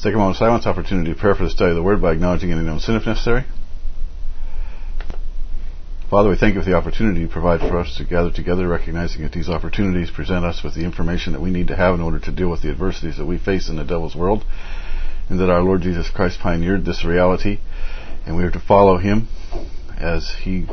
take a moment of silence, opportunity to prepare for the study of the Word by acknowledging any known sin if necessary. Father, we thank you for the opportunity you provide for us to gather together, recognizing that these opportunities present us with the information that we need to have in order to deal with the adversities that we face in the devil's world, and that our Lord Jesus Christ pioneered this reality, and we are to follow him as he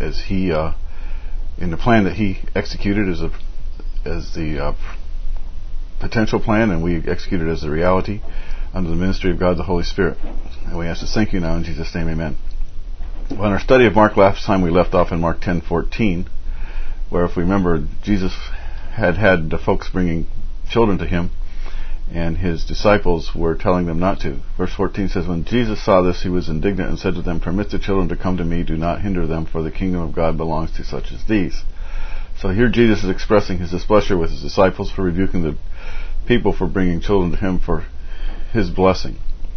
in the plan that he executed as the potential plan, and we execute it as the reality under the ministry of God the Holy Spirit. And we ask to thank you now in Jesus' name, amen. Well, in our study of Mark last time, we left off in Mark 10:14, where, if we remember, Jesus had the folks bringing children to him, and his disciples were telling them not to. Verse 14 says, "When Jesus saw this, he was indignant and said to them, 'Permit the children to come to me, do not hinder them, for the kingdom of God belongs to such as these.'" So here Jesus is expressing his displeasure with his disciples for rebuking the people for bringing children to him for his blessing.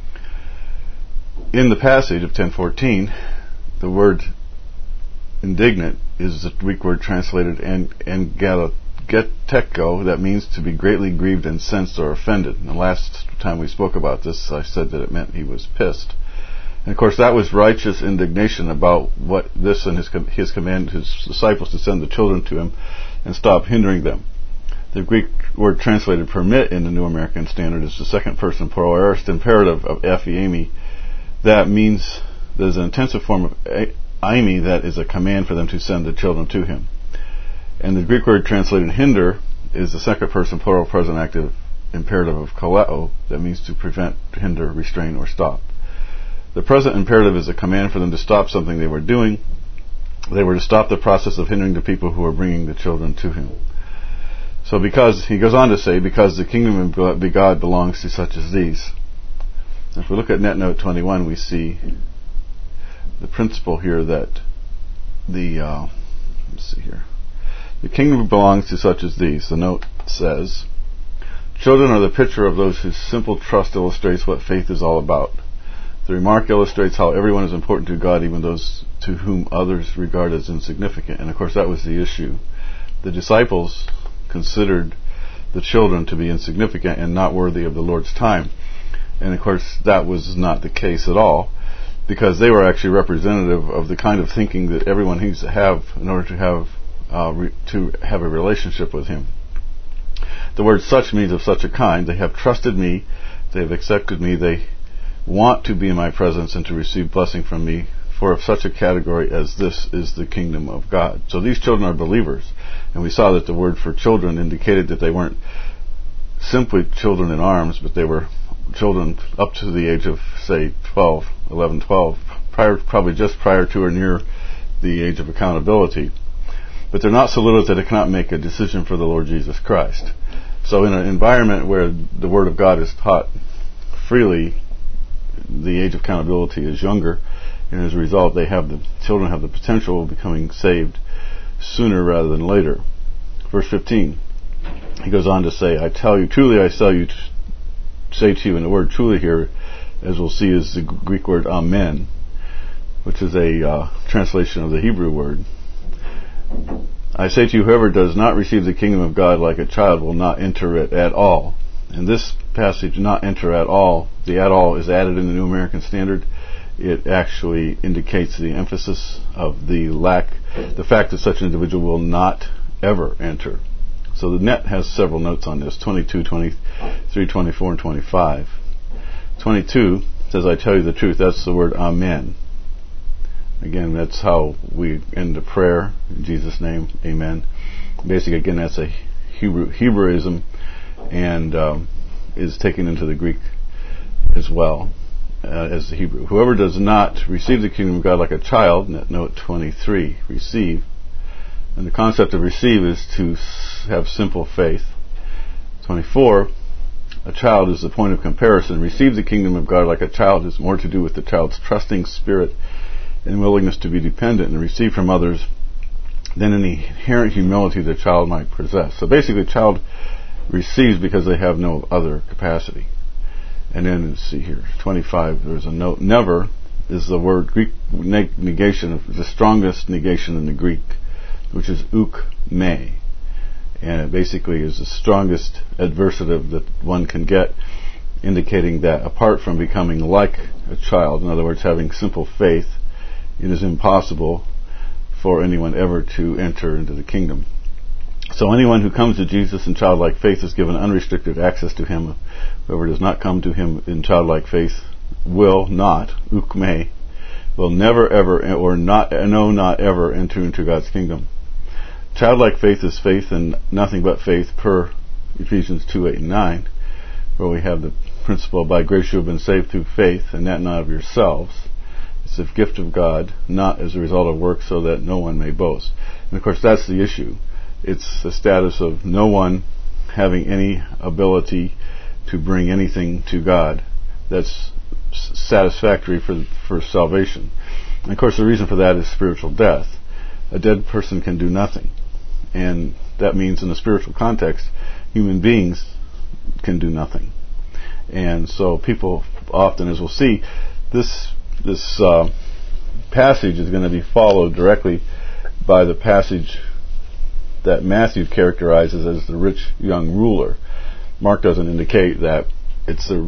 In the passage of 10:14, the word indignant is the Greek word translated angetekko, that means to be greatly grieved, incensed, or offended. And the last time we spoke about this, I said that it meant he was pissed. And of course, that was righteous indignation about what this and his command his disciples to send the children to him and stop hindering them. The Greek word translated permit in the New American Standard is the second person plural aorist imperative of ephemi. That means there's an intensive form of aimi that is a command for them to send the children to him. And the Greek word translated hinder is the second person plural present active imperative of kaleo, that means to prevent, hinder, restrain, or stop. The present imperative is a command for them to stop something they were doing. They were to stop the process of hindering the people who were bringing the children to him. So he goes on to say, because the kingdom of God belongs to such as these. If we look at NetNote 21, we see the principle here that let's see here. The kingdom belongs to such as these. The note says, children are the picture of those whose simple trust illustrates what faith is all about. The remark illustrates how everyone is important to God, even those to whom others regard as insignificant. And of course, that was the issue. The disciples considered the children to be insignificant and not worthy of the Lord's time. And of course, that was not the case at all, because they were actually representative of the kind of thinking that everyone needs to have in order to have a relationship with him. The word such means of such a kind. They have trusted me, they have accepted me, they want to be in my presence and to receive blessing from me, for of such a category as this is the kingdom of God. So these children are believers, and we saw that the word for children indicated that they weren't simply children in arms, but they were children up to the age of, say, 11, 12, probably just prior to or near the age of accountability. But they're not so little that they cannot make a decision for the Lord Jesus Christ. So in an environment where the Word of God is taught freely, the age of accountability is younger, and as a result, children have the potential of becoming saved sooner rather than later. Verse 15, he goes on to say, I tell you, truly I say to you, and the word truly here, as we'll see, is the Greek word amen, which is a translation of the Hebrew word. I say to you, whoever does not receive the kingdom of God like a child will not enter it at all. In this passage, not enter at all, the at all is added in the New American Standard. It actually indicates the emphasis of the fact that such an individual will not ever enter. So the net has several notes on this, 22, 23, 24, and 25. 22 says, I tell you the truth. That's the word amen. Again, that's how we end the prayer. In Jesus' name, amen. Basically, again, that's a Hebraism, and is taken into the Greek as well as the Hebrew. Whoever does not receive the kingdom of God like a child, note 23, receive. And the concept of receive is to have simple faith. 24, a child is the point of comparison. Receive the kingdom of God like a child is more to do with the child's trusting spirit and willingness to be dependent and receive from others than any inherent humility the child might possess. So basically, the child receives because they have no other capacity. And then, let's see here, 25, there's a note. Never is the word Greek negation, the strongest negation in the Greek, which is uk me. And it basically is the strongest adversative that one can get. indicating that apart from becoming like a child, in other words, having simple faith, it is impossible for anyone ever to enter into the kingdom. So anyone who comes to Jesus in childlike faith is given unrestricted access to him. Whoever does not come to him in childlike faith will not, ukme, will never ever, or not ever enter into God's kingdom. Childlike faith is faith and nothing but faith, per Ephesians 2:8 and 9, where we have the principle, by grace you have been saved through faith, and that not of yourselves. It's a gift of God, not as a result of works, so that no one may boast. And of course that's the issue. It's the status of no one having any ability to bring anything to God that's satisfactory for salvation. And of course the reason for that is spiritual death. A dead person can do nothing. And that means in the spiritual context, human beings can do nothing. And so people often, as we'll see, this passage is going to be followed directly by the passage that Matthew characterizes as the rich young ruler. Mark doesn't indicate that the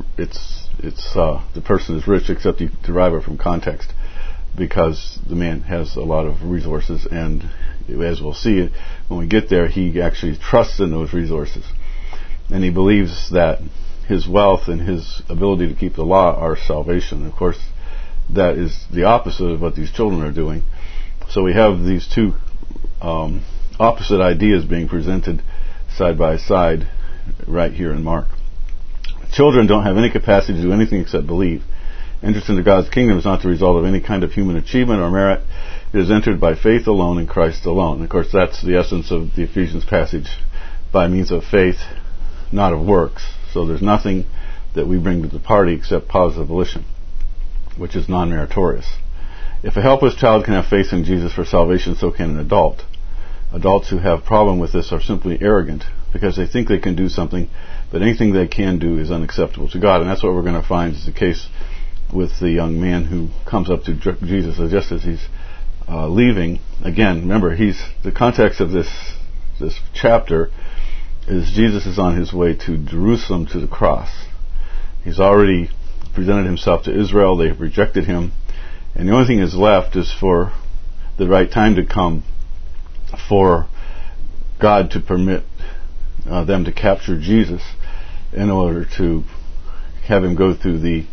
person is rich, except you derive it from context, because the man has a lot of resources, and as we'll see when we get there, he actually trusts in those resources, and he believes that his wealth and his ability to keep the law are salvation. Of course, that is the opposite of what these children are doing. So we have these two opposite ideas being presented side by side right here in Mark. Children don't have any capacity to do anything except believe. Entrance into God's kingdom is not the result of any kind of human achievement or merit. It is entered by faith alone in Christ alone. And of course, that's the essence of the Ephesians passage, by means of faith, not of works. So there's nothing that we bring to the party except positive volition, which is non-meritorious. If a helpless child can have faith in Jesus for salvation, so can an adult. Adults who have problem with this are simply arrogant, because they think they can do something, but anything they can do is unacceptable to God. And that's what we're going to find is the case with the young man who comes up to Jesus just as he's leaving. Again, remember, the context of this chapter is Jesus is on his way to Jerusalem, to the cross. He's already presented himself to Israel. They have rejected him, and the only thing that's left is for the right time to come for God to permit them to capture Jesus in order to have him go through the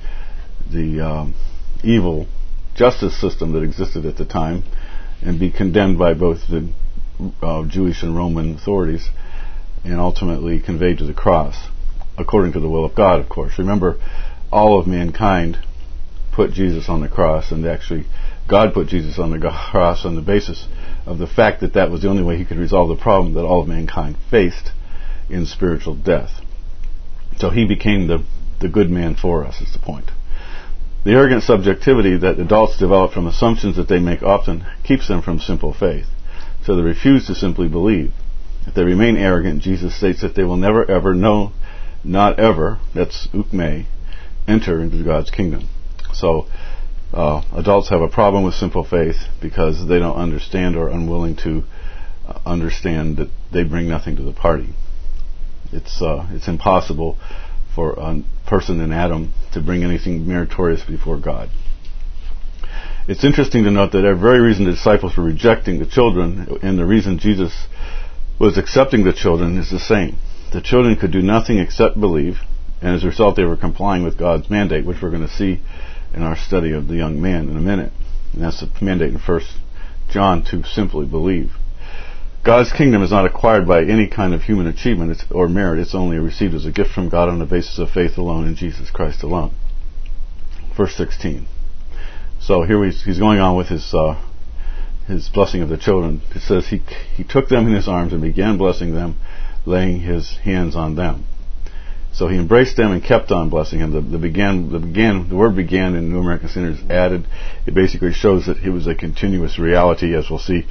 evil justice system that existed at the time and be condemned by both the Jewish and Roman authorities and ultimately conveyed to the cross, according to the will of God, of course. Remember, all of mankind put Jesus on the cross, and actually God put Jesus on the cross on the basis of the fact that that was the only way he could resolve the problem that all of mankind faced in spiritual death. So he became the good man for us, is the point. The arrogant subjectivity that adults develop from assumptions that they make often keeps them from simple faith. So they refuse to simply believe. If they remain arrogant, Jesus states that they will never ever, no, not ever, that's ukme, enter into God's kingdom. So adults have a problem with simple faith because they don't understand or are unwilling to understand that they bring nothing to the party. It's impossible for a person in Adam to bring anything meritorious before God. It's interesting to note that the very reason the disciples were rejecting the children and the reason Jesus was accepting the children is the same. The children could do nothing except believe, and as a result they were complying with God's mandate, which we're going to see in our study of the young man in a minute. And that's the mandate in 1 John, to simply believe. God's kingdom is not acquired by any kind of human achievement or merit. It's only received as a gift from God on the basis of faith alone in Jesus Christ alone. Verse 16. So here he's going on with his blessing of the children. It says he took them in his arms and began blessing them, laying his hands on them. So he embraced them and kept on blessing them. The word began in New American Standard is added. It basically shows that it was a continuous reality, as we'll see.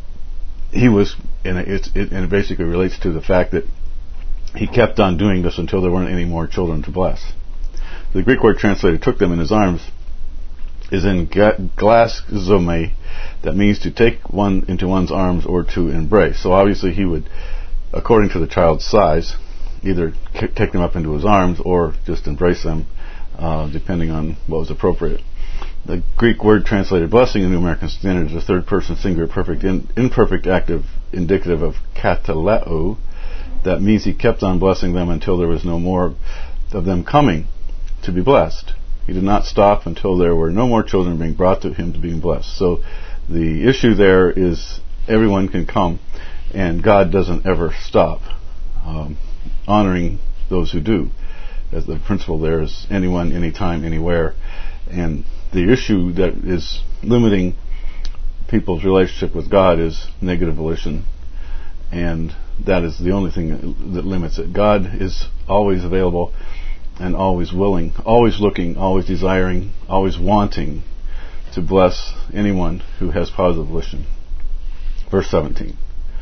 It basically relates to the fact that he kept on doing this until there weren't any more children to bless. The Greek word translated took them in his arms is in glaskzome, that means to take one into one's arms or to embrace. So obviously he would, according to the child's size, either take them up into his arms or just embrace them, depending on what was appropriate. The Greek word translated blessing in New American Standard is a third person singular perfect imperfect active indicative of kataleo. That means he kept on blessing them until there was no more of them coming to be blessed. He did not stop until there were no more children being brought to him to being blessed. So the issue there is everyone can come, and God doesn't ever stop honoring those who do. As the principle there is anyone, anytime, anywhere. And the issue that is limiting people's relationship with God is negative volition, and that is the only thing that limits it. God is always available and always willing, always looking, always desiring, always wanting to bless anyone who has positive volition. Verse 17.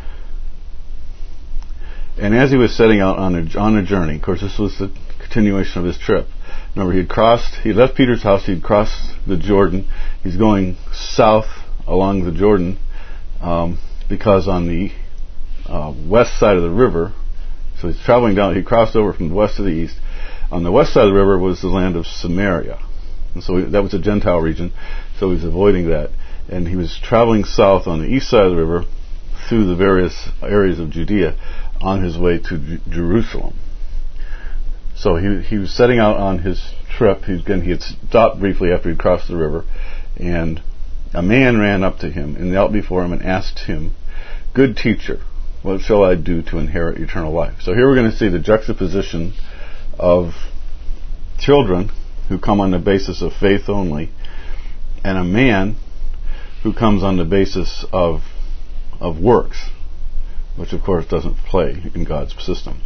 And as he was setting out on a journey, of course this was the continuation of his trip. Remember, he left Peter's house, he'd crossed the Jordan. He's going south along the Jordan because on the west side of the river, so he's traveling down, he crossed over from the west to the east. On the west side of the river was the land of Samaria. And so that was a Gentile region, so he was avoiding that. And he was traveling south on the east side of the river through the various areas of Judea on his way to Jerusalem. So he was setting out on his trip. He had stopped briefly after he'd crossed the river, and a man ran up to him and knelt before him and asked him, "Good teacher, what shall I do to inherit eternal life?" So here we're going to see the juxtaposition of children who come on the basis of faith only, and a man who comes on the basis of works, which of course doesn't play in God's system.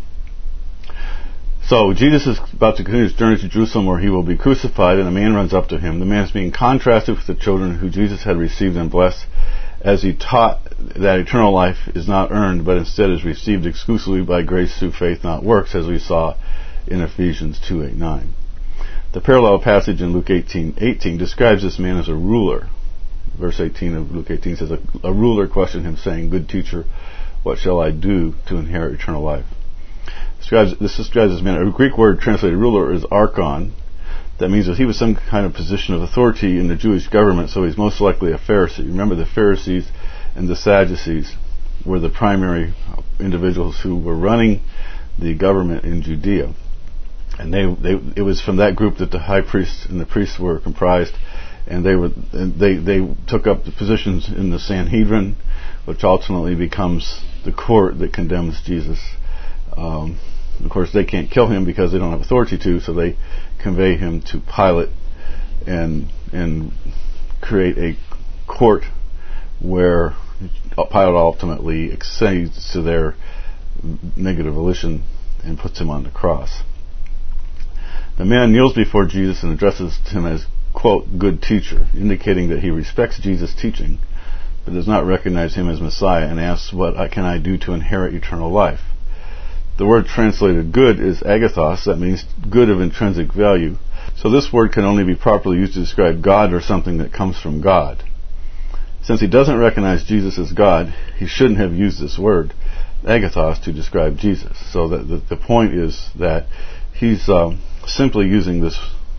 So Jesus is about to continue his journey to Jerusalem where he will be crucified, and a man runs up to him. The man is being contrasted with the children who Jesus had received and blessed, as he taught that eternal life is not earned, but instead is received exclusively by grace through faith, not works, as we saw in Ephesians 2:8-9. The parallel passage in Luke 18:18 describes this man as a ruler. Verse 18 of Luke 18 says, a ruler questioned him, saying, "Good teacher, what shall I do to inherit eternal life?" This describes this man. A Greek word translated ruler is archon. That means that he was some kind of position of authority in the Jewish government, so he's most likely a Pharisee. Remember, the Pharisees and the Sadducees were the primary individuals who were running the government in Judea. And it was from that group that the high priests and the priests were comprised, and they took up the positions in the Sanhedrin, which ultimately becomes the court that condemns Jesus. Of course, they can't kill him because they don't have authority to, so they convey him to Pilate and create a court where Pilate ultimately accedes to their negative volition and puts him on the cross. The man kneels before Jesus and addresses him as, quote, "good teacher," indicating that he respects Jesus' teaching, but does not recognize him as Messiah, and asks, "What can I do to inherit eternal life?" The word translated good is agathos. That means good of intrinsic value. So this word can only be properly used to describe God or something that comes from God. Since he doesn't recognize Jesus as God, he shouldn't have used this word, agathos, to describe Jesus. So that the point is that he's simply using this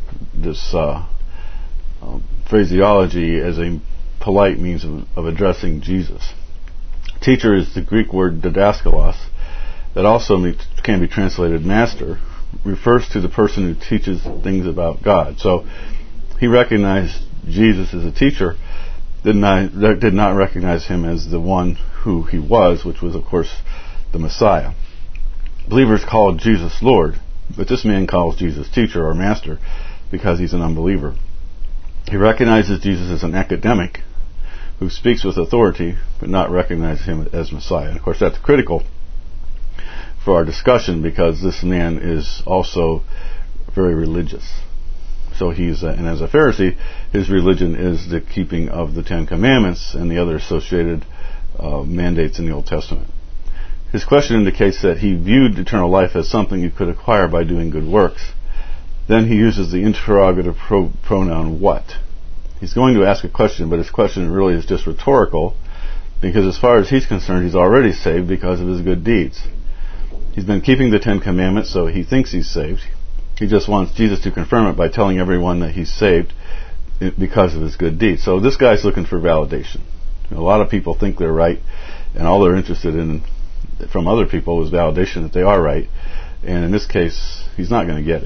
phraseology as a polite means of addressing Jesus. Teacher is the Greek word didaskalos, that also can be translated master, refers to the person who teaches things about God. So he recognized Jesus as a teacher, did not recognize him as the one who he was, which was, of course, the Messiah. Believers call Jesus Lord, but this man calls Jesus teacher or master because he's an unbeliever. He recognizes Jesus as an academic who speaks with authority, but not recognizes him as Messiah. And of course, that's critical for our discussion because this man is also very religious. So and as a Pharisee, his religion is the keeping of the Ten Commandments and the other associated mandates in the Old Testament. His question indicates that he viewed eternal life as something you could acquire by doing good works. Then he uses the interrogative pronoun what. He's going to ask a question, but his question really is just rhetorical because as far as he's concerned, he's already saved because of his good deeds. He's been keeping the 10 Commandments, so he thinks he's saved. He just wants Jesus to confirm it by telling everyone that he's saved because of his good deeds. So this guy's looking for validation. A lot of people think they're right, and all they're interested in from other people is validation that they are right. And in this case, he's not going to get it.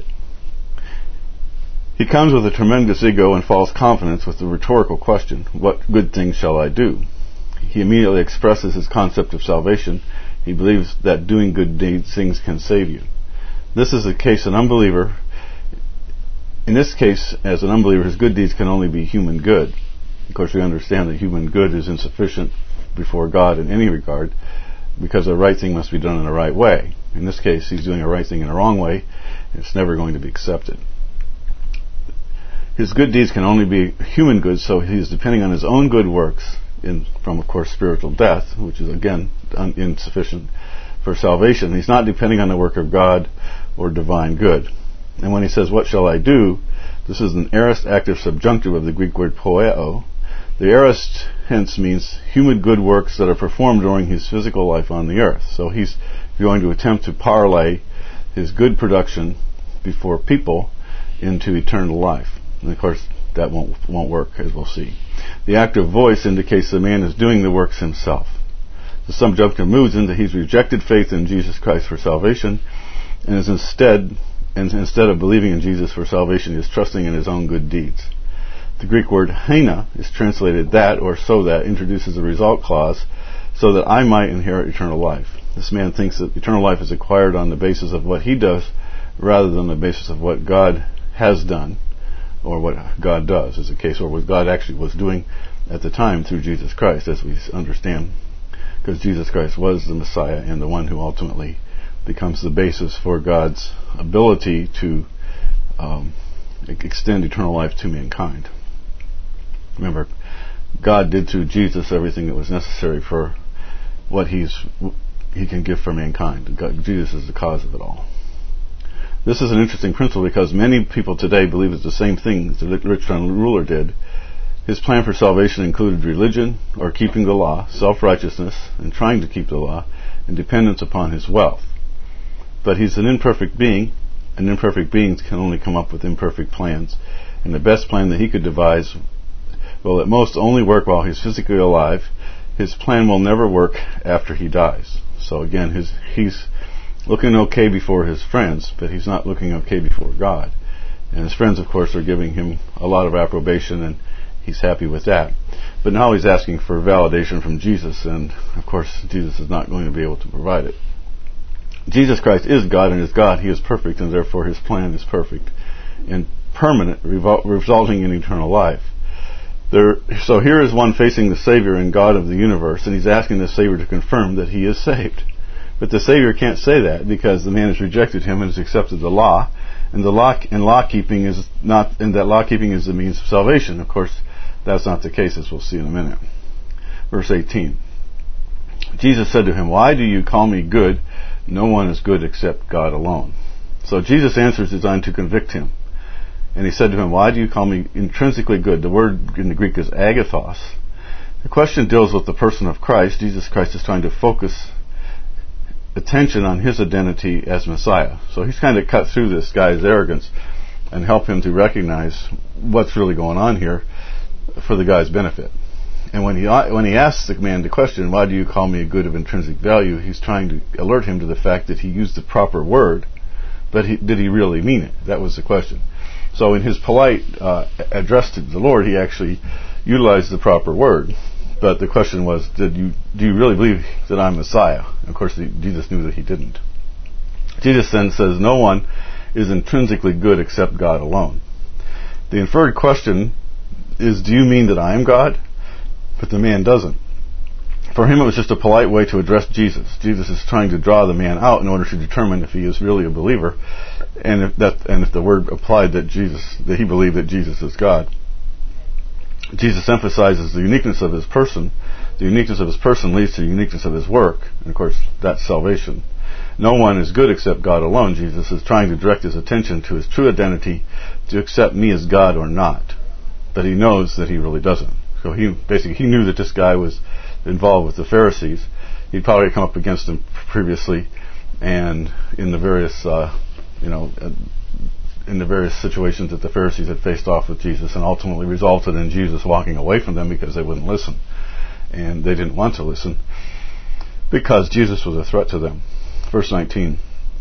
He comes with a tremendous ego and false confidence with the rhetorical question, what good things shall I do? He immediately expresses his concept of salvation. He believes that doing good deeds, things can save you. This is the case an unbeliever. In this case, as an unbeliever, his good deeds can only be human good. Of course, we understand that human good is insufficient before God in any regard, because the right thing must be done in the right way. In this case, he's doing a right thing in the wrong way, and it's never going to be accepted. His good deeds can only be human good, so he's depending on his own good works from, of course, spiritual death, which is, again, insufficient for salvation. He's not depending on the work of God or divine good. And when he says, what shall I do? This is an aorist active subjunctive of the Greek word poieo. The aorist hence means human good works that are performed during his physical life on the earth. So he's going to attempt to parlay his good production before people into eternal life. And of course, that won't work, as we'll see. The active voice indicates the man is doing the works himself. The subjunctive moves into he's rejected faith in Jesus Christ for salvation, and is instead of believing in Jesus for salvation, he is trusting in his own good deeds. The Greek word hena is translated that or so that, introduces a result clause, so that I might inherit eternal life. This man thinks that eternal life is acquired on the basis of what he does rather than the basis of what God has done or what God does, is the case, or what God actually was doing at the time through Jesus Christ, as we understand, because Jesus Christ was the Messiah and the one who ultimately becomes the basis for God's ability to extend eternal life to mankind. Remember, God did through Jesus everything that was necessary for what He can give for mankind. Jesus is the cause of it all. This is an interesting principle because many people today believe it's the same thing the rich young ruler did. His plan for salvation included religion, or keeping the law, self-righteousness, and trying to keep the law, and dependence upon his wealth. But he's an imperfect being, and imperfect beings can only come up with imperfect plans. And the best plan that he could devise will at most only work while he's physically alive. His plan will never work after he dies. So again, he's looking okay before his friends, but he's not looking okay before God. And his friends, of course, are giving him a lot of approbation, and he's happy with that. But now he's asking for validation from Jesus, and of course Jesus is not going to be able to provide it. Jesus Christ is God, and as God he is perfect, and therefore his plan is perfect and permanent, resulting in eternal life. So here is one facing the Savior and God of the universe, and he's asking the Savior to confirm that he is saved. But the Savior can't say that because the man has rejected him and has accepted the law, and law keeping is the means of salvation. Of course, that's not the case, as we'll see in a minute. Verse 18. Jesus said to him, "Why do you call me good? No one is good except God alone." So Jesus' answer is designed to convict him. And he said to him, "Why do you call me intrinsically good?" The word in the Greek is agathos. The question deals with the person of Christ. Jesus Christ is trying to focus attention on his identity as Messiah. So he's kind of cut through this guy's arrogance and help him to recognize what's really going on here for the guy's benefit. And when he asks the man the question, "Why do you call me a good of intrinsic value?" he's trying to alert him to the fact that he used the proper word, but did he really mean it? That was the question. So in his polite address to the Lord, he actually utilized the proper word. But the question was, do you really believe that I'm Messiah? And of course, Jesus knew that he didn't. Jesus then says, "No one is intrinsically good except God alone." The inferred question is, do you mean that I am God? But the man doesn't. For him, it was just a polite way to address Jesus. Jesus is trying to draw the man out in order to determine if he is really a believer, and if the word applied that he believed that Jesus is God. Jesus emphasizes the uniqueness of his person. The uniqueness of his person leads to the uniqueness of his work, and of course, that's salvation. No one is good except God alone. Jesus is trying to direct his attention to his true identity, to accept me as God or not. But he knows that he really doesn't. So he knew that this guy was involved with the Pharisees. He'd probably come up against them previously and in the various in the various situations that the Pharisees had faced off with Jesus, and ultimately resulted in Jesus walking away from them because they wouldn't listen, and they didn't want to listen because Jesus was a threat to them. Verse 19.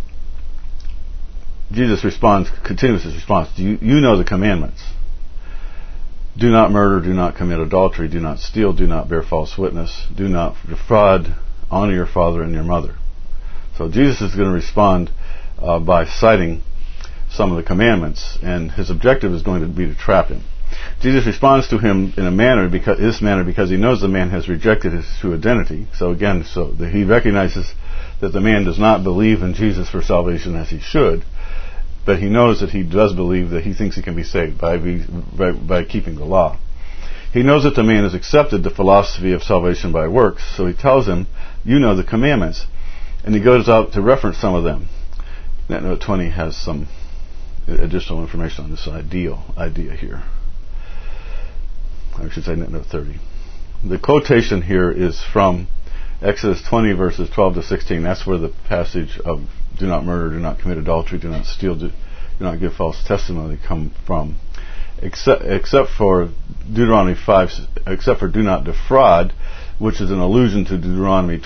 Jesus continues his response. You know the commandments. Do not murder, do not commit adultery, do not steal, do not bear false witness, do not defraud, honor your father and your mother. So Jesus is going to respond by citing some of the commandments, and his objective is going to be to trap him. Jesus responds to him in this manner because he knows the man has rejected his true identity. So again, he recognizes that the man does not believe in Jesus for salvation as he should, but he knows that he does believe that he thinks he can be saved by keeping the law. He knows that the man has accepted the philosophy of salvation by works, so he tells him, you know the commandments, and he goes out to reference some of them. Note 20 has some additional information on this idea here. I should say note 30. The quotation here is from Exodus 20 verses 12 to 16. That's where the passage of do not murder, do not commit adultery, do not steal, do not give false testimony come from. Except for Deuteronomy 5, except for do not defraud, which is an allusion to Deuteronomy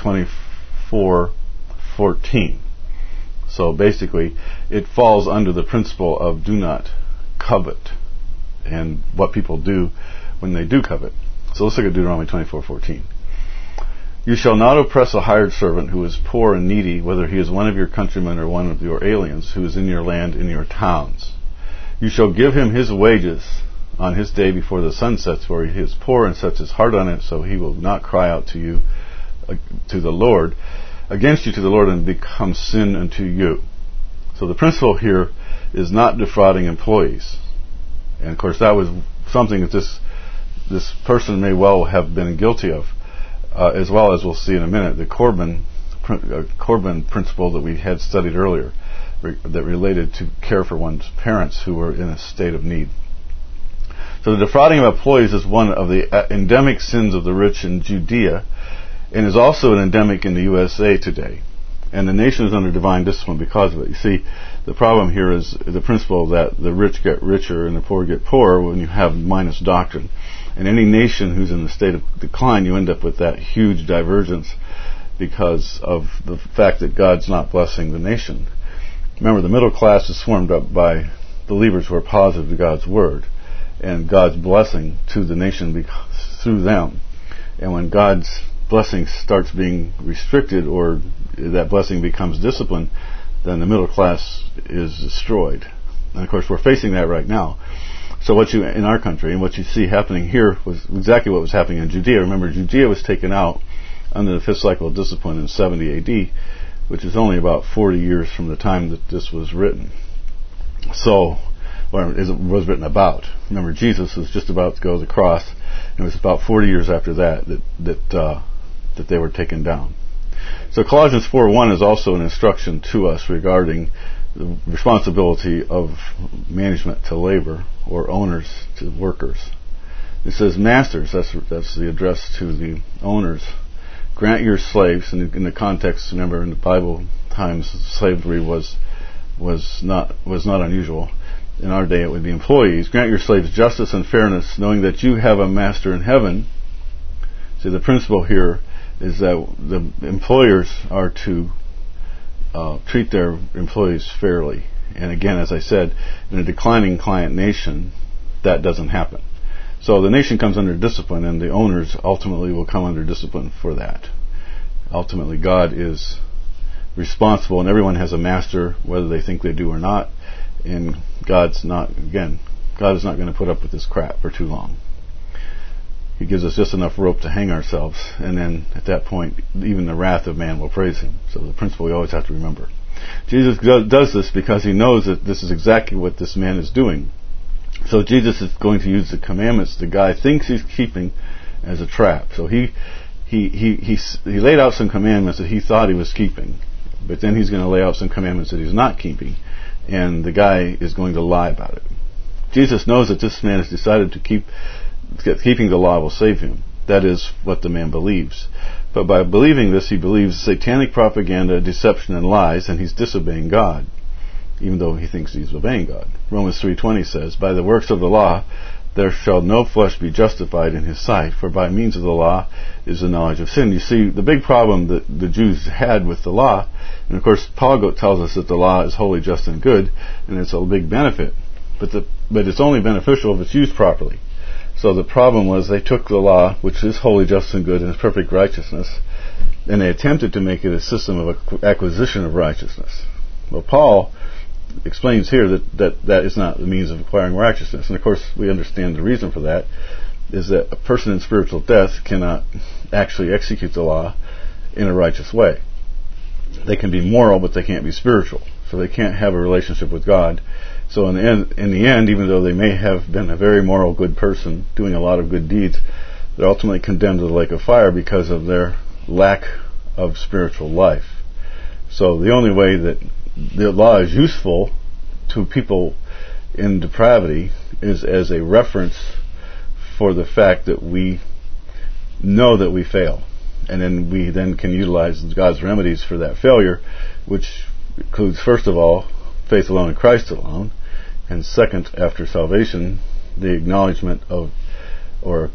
24:14. So basically, it falls under the principle of do not covet, and what people do when they do covet. So let's look at Deuteronomy 24:14. You shall not oppress a hired servant who is poor and needy, whether he is one of your countrymen or one of your aliens, who is in your land, in your towns. You shall give him his wages on his day before the sun sets, for he is poor and sets his heart on it, so he will not cry out to you, to the Lord, against you to the Lord, and become sin unto you. So the principle here is not defrauding employees. And of course that was something that this person may well have been guilty of. As well as we'll see in a minute, the Corban principle that we had studied earlier, that related to care for one's parents who were in a state of need. So the defrauding of employees is one of the endemic sins of the rich in Judea, and is also an endemic in the USA today. And the nation is under divine discipline because of it. You see, the problem here is the principle that the rich get richer and the poor get poorer when you have minus doctrine. And any nation who's in a state of decline, you end up with that huge divergence because of the fact that God's not blessing the nation. Remember, the middle class is formed up by believers who are positive to God's word and God's blessing to the nation through them. And when God's blessing starts being restricted, or that blessing becomes discipline, then the middle class is destroyed. And of course we're facing that right now. So in our country, and what you see happening here was exactly what was happening in Judea. Remember, Judea was taken out under the fifth cycle of discipline in 70 AD, which is only about 40 years from the time that this was written. So, or it was written about. Remember, Jesus was just about to go to the cross, and it was about 40 years after that they were taken down. So Colossians 4:1 is also an instruction to us regarding the responsibility of management to labor, or owners to workers. It says, masters, that's the address to the owners, grant your slaves, and in the context, remember, in the Bible times, slavery was not unusual. In our day it would be employees. Grant your slaves justice and fairness, knowing that you have a master in heaven. See, the principle here is that the employers are to treat their employees fairly. And again, as I said, in a declining client nation, that doesn't happen. So the nation comes under discipline, and the owners ultimately will come under discipline for that. Ultimately, God is responsible, and everyone has a master, whether they think they do or not. And God is not going to put up with this crap for too long. He gives us just enough rope to hang ourselves, and then at that point, even the wrath of man will praise him. So the principle we always have to remember. Jesus does this because he knows that this is exactly what this man is doing. So Jesus is going to use the commandments the guy thinks he's keeping as a trap. So he laid out some commandments that he thought he was keeping, but then he's going to lay out some commandments that he's not keeping, and the guy is going to lie about it. Jesus knows that this man has decided to keeping the law will save him. That is what the man believes. But by believing this, he believes satanic propaganda, deception, and lies, and he's disobeying God, even though he thinks he's obeying God. Romans 3:20 says, "By the works of the law there shall no flesh be justified in his sight, for by means of the law is the knowledge of sin." You see, the big problem that the Jews had with the law, and of course Paul tells us that the law is holy, just, and good, and it's a big benefit, but it's only beneficial if it's used properly. So the problem was they took the law, which is holy, just, and good, and is perfect righteousness, and they attempted to make it a system of acquisition of righteousness. Well, Paul explains here that is not the means of acquiring righteousness. And of course, we understand the reason for that is that a person in spiritual death cannot actually execute the law in a righteous way. They can be moral, but they can't be spiritual. So they can't have a relationship with God. So in the end, even though they may have been a very moral, good person, doing a lot of good deeds, they're ultimately condemned to the lake of fire because of their lack of spiritual life. So the only way that the law is useful to people in depravity is as a reference for the fact that we know that we fail, and then we can utilize God's remedies for that failure, which includes, first of all, faith alone in Christ alone, and second, after salvation, the acknowledgement of the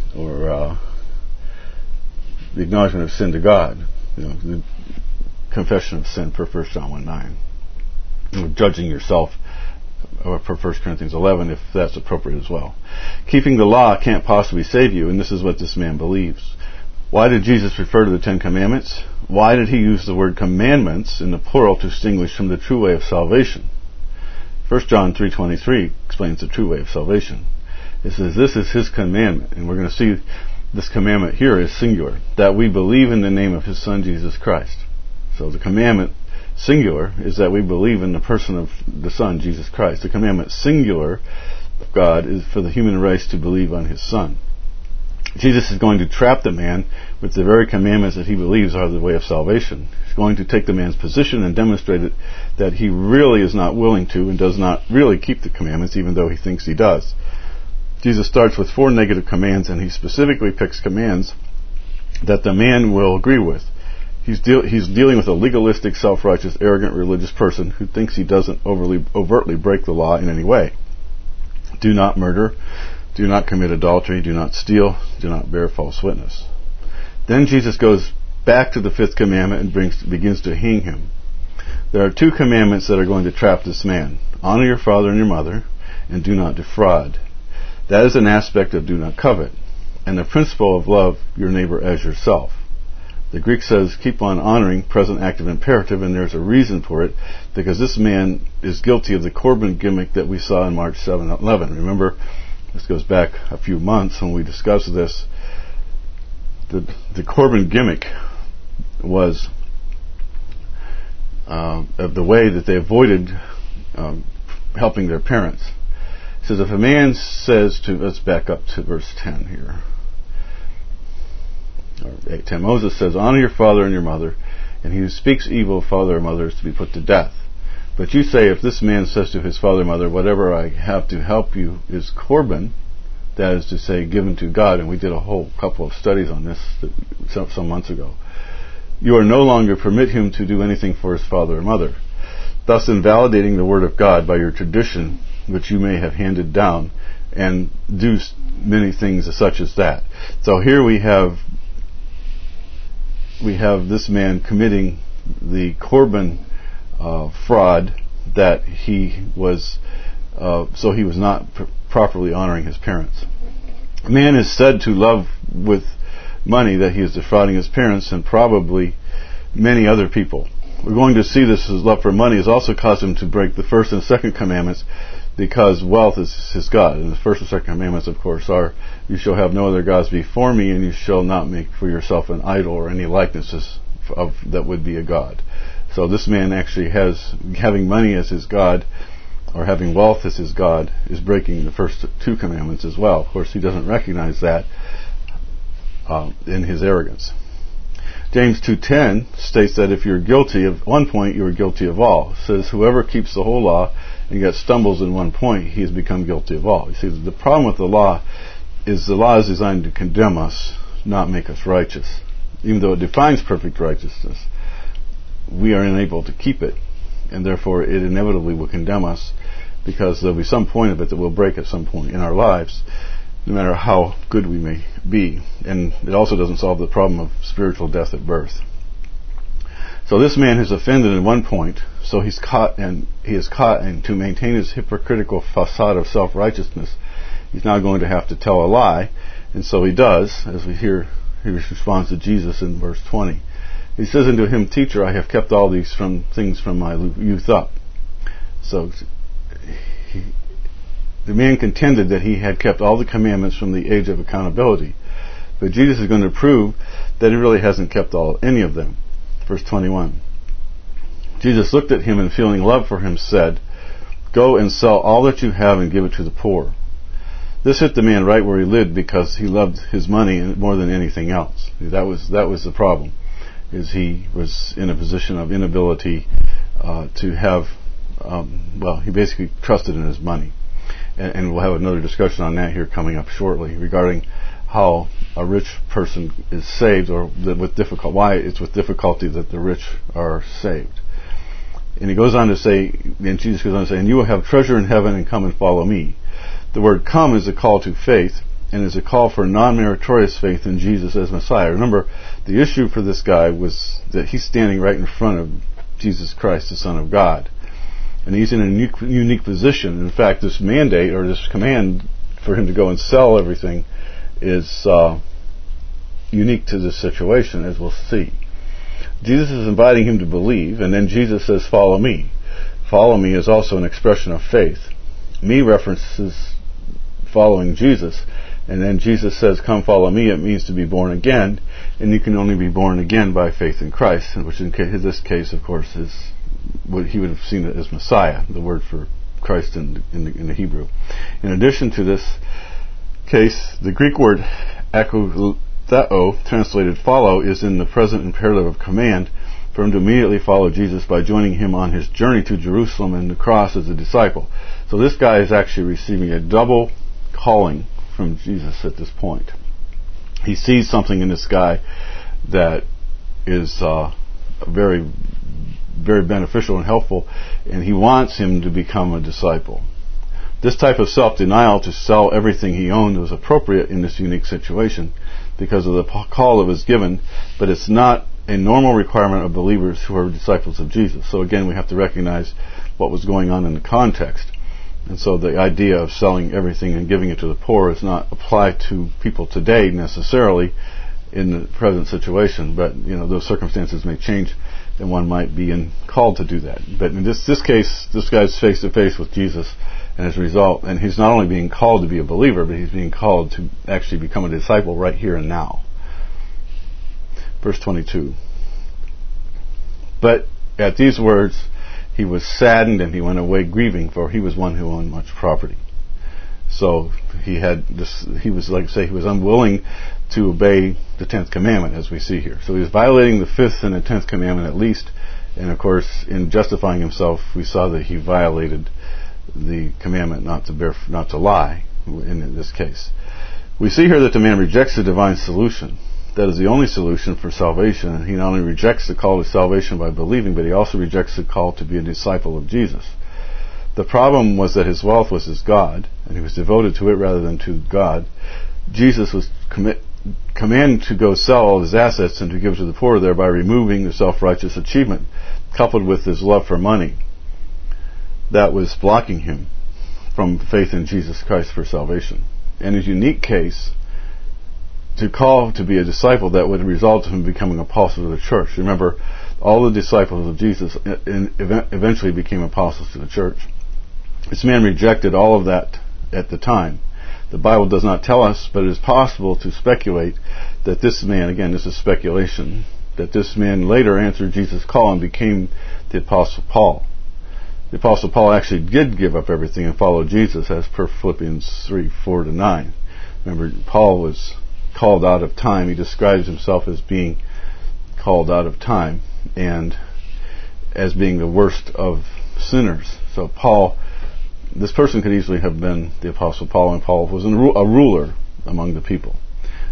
acknowledgement of sin to God, the confession of sin per 1 John 1:9. Judging yourself, or per 1 Corinthians 11, if that's appropriate as well. Keeping the law can't possibly save you, and this is what this man believes. Why did Jesus refer to the 10 Commandments? Why did he use the word commandments in the plural to distinguish from the true way of salvation? 1 John 3:23 explains the true way of salvation. It says, "This is his commandment," and we're going to see this commandment here is singular, "that we believe in the name of his Son, Jesus Christ." So the commandment, singular, is that we believe in the person of the Son, Jesus Christ. The commandment, singular, of God is for the human race to believe on his Son. Jesus is going to trap the man with the very commandments that he believes are the way of salvation. He's going to take the man's position and demonstrate it that he really is not willing to and does not really keep the commandments, even though he thinks he does. Jesus starts with 4 negative commands, and he specifically picks commands that the man will agree with. He's dealing with a legalistic, self-righteous, arrogant, religious person who thinks he doesn't overtly break the law in any way. Do not murder. Do not commit adultery. Do not steal. Do not bear false witness. Then Jesus goes back to the 5th commandment and begins to hang him. There are 2 commandments that are going to trap this man. Honor your father and your mother, and do not defraud. That is an aspect of do not covet, and the principle of love your neighbor as yourself. The Greek says keep on honoring, present active imperative, and there's a reason for it, because this man is guilty of the Corban gimmick that we saw in March 7-11. Remember, this goes back a few months when we discussed this. The Corban gimmick was of the way that they avoided helping their parents. It says if a man says to, let's back up to verse 10 here. Moses says, honor your father and your mother, and he who speaks evil of father or mother is to be put to death. But you say, if this man says to his father or mother, whatever I have to help you is Corban, that is to say, given to God, and we did a whole couple of studies on this some months ago, you are no longer permit him to do anything for his father or mother, thus invalidating the word of God by your tradition, which you may have handed down, and do many things such as that. So here we have this man committing the Corban fraud that he was, so he was not properly honoring his parents. A man is said to love with money that he is defrauding his parents and probably many other people. We're going to see this as love for money has also caused him to break the 1st and 2nd commandments, because wealth is his God. And the 1st and 2nd commandments, of course, are, you shall have no other gods before me, and you shall not make for yourself an idol or any likenesses of that would be a god. So this man actually has, having money as his God, or having wealth as his God, is breaking the first 2 commandments as well. Of course, he doesn't recognize that in his arrogance. James 2:10 states that if you're guilty of one point, you are guilty of all. It says, whoever keeps the whole law and yet stumbles in one point, he has become guilty of all. You see, the problem with the law is designed to condemn us, not make us righteous. even though it defines perfect righteousness, we are unable to keep it, and therefore it inevitably will condemn us, because there'll be some point of it that will break at some point in our lives, no matter how good we may be. And it also doesn't solve the problem of spiritual death at birth. So this man has offended at one point, so he is caught, and to maintain his hypocritical facade of self-righteousness, he's now going to have to tell a lie, and so he does, as we hear. He responds to Jesus in verse 20. He says unto him, Teacher, I have kept all these things from my youth up. So the man contended that he had kept all the commandments from the age of accountability. But Jesus is going to prove that he really hasn't kept any of them. Verse 21. Jesus looked at him and feeling love for him said, Go and sell all that you have and give it to the poor. This hit the man right where he lived, because he loved his money more than anything else. That was the problem, is he was in a position of inability to have, he basically trusted in his money. And we'll have another discussion on that here coming up shortly regarding how a rich person is saved, or why it's with difficulty that the rich are saved. And he goes on to say, and Jesus goes on to say, and you will have treasure in heaven, and come and follow me. The word come is a call to faith, and is a call for non-meritorious faith in Jesus as Messiah. Remember, the issue for this guy was that he's standing right in front of Jesus Christ, the Son of God. And he's in a unique position. In fact, this mandate, or this command for him to go and sell everything, is unique to this situation, as we'll see. Jesus is inviting him to believe, and then Jesus says, follow me. Follow me is also an expression of faith. Me references following Jesus, and then Jesus says, come follow me. It means to be born again, and you can only be born again by faith in Christ, which in this case, of course, is what he would have seen it as Messiah, the word for Christ in the Hebrew. In addition to this case, the Greek word akotheo, translated follow, is in the present imperative of command for him to immediately follow Jesus by joining him on his journey to Jerusalem and the cross as a disciple. So this guy is actually receiving a double calling from Jesus at this point. He sees something in this guy that is very, very beneficial and helpful, and he wants him to become a disciple. This type of self-denial to sell everything he owned was appropriate in this unique situation because of the call that was given, but it's not a normal requirement of believers who are disciples of Jesus. So again, we have to recognize what was going on in the context. And so the idea of selling everything and giving it to the poor is not applied to people today necessarily in the present situation, but those circumstances may change, and one might be called to do that. But in this case, this guy's face to face with Jesus, and as a result, and he's not only being called to be a believer, but he's being called to actually become a disciple right here and now. Verse 22. But at these words, he was saddened, and he went away grieving, for he was one who owned much property. So he was unwilling to obey the 10th commandment, as we see here. So he was violating the 5th and the 10th commandment at least, and of course, in justifying himself, we saw that he violated the commandment not to lie in this case. We see here that the man rejects the divine solution. That is the only solution for salvation, and he not only rejects the call to salvation by believing, but he also rejects the call to be a disciple of Jesus. The problem was that his wealth was his God, and he was devoted to it rather than to God. Jesus was commanded to go sell all his assets and to give to the poor, thereby removing the self-righteous achievement, coupled with his love for money. That was blocking him from faith in Jesus Christ for salvation. In his unique case, to call to be a disciple, that would result in him becoming apostle to the church. Remember, all the disciples of Jesus eventually became apostles to the church. This man rejected all of that at the time. The Bible does not tell us, but it is possible to speculate that this man, again, this is speculation, that this man later answered Jesus' call and became the Apostle Paul. The Apostle Paul actually did give up everything and follow Jesus, as per Philippians 3:4-9. Remember, Paul was called out of time. He describes himself as being called out of time and as being the worst of sinners. So Paul, this person could easily have been the Apostle Paul, and Paul was a ruler among the people.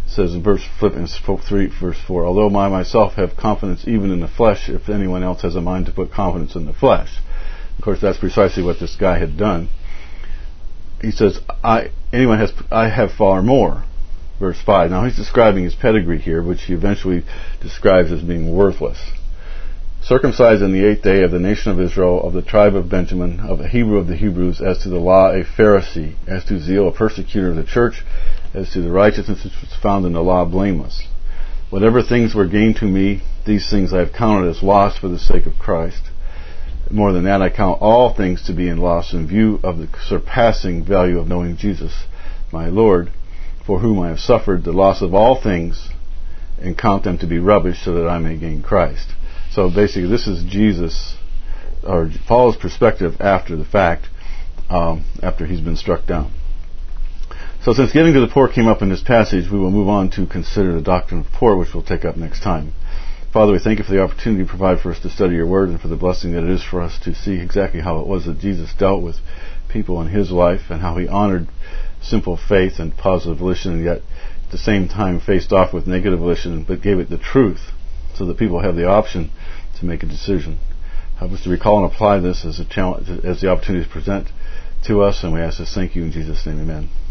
It says in Philippians 3, verse 4, although I myself have confidence even in the flesh, if anyone else has a mind to put confidence in the flesh. Of course, that's precisely what this guy had done. He says, I have far more. Verse 5. Now he's describing his pedigree here, which he eventually describes as being worthless. Circumcised in the 8th day of the nation of Israel, of the tribe of Benjamin, of a Hebrew of the Hebrews, as to the law a Pharisee, as to zeal a persecutor of the church, as to the righteousness which was found in the law blameless. Whatever things were gained to me, these things I have counted as loss for the sake of Christ. More than that, I count all things to be in loss in view of the surpassing value of knowing Jesus, my Lord, for whom I have suffered the loss of all things, and count them to be rubbish, so that I may gain Christ. So basically, this is Jesus, or Paul's perspective after the fact, after he's been struck down. So since giving to the poor came up in this passage, we will move on to consider the doctrine of the poor, which we'll take up next time. Father, we thank you for the opportunity you provide for us to study your word, and for the blessing that it is for us to see exactly how it was that Jesus dealt with people in his life, and how he honored simple faith and positive volition, and yet at the same time faced off with negative volition, but gave it the truth, so that people have the option to make a decision. Help us to recall and apply this as a challenge, as the opportunities present to us, and we ask this, thank you in Jesus' name, amen.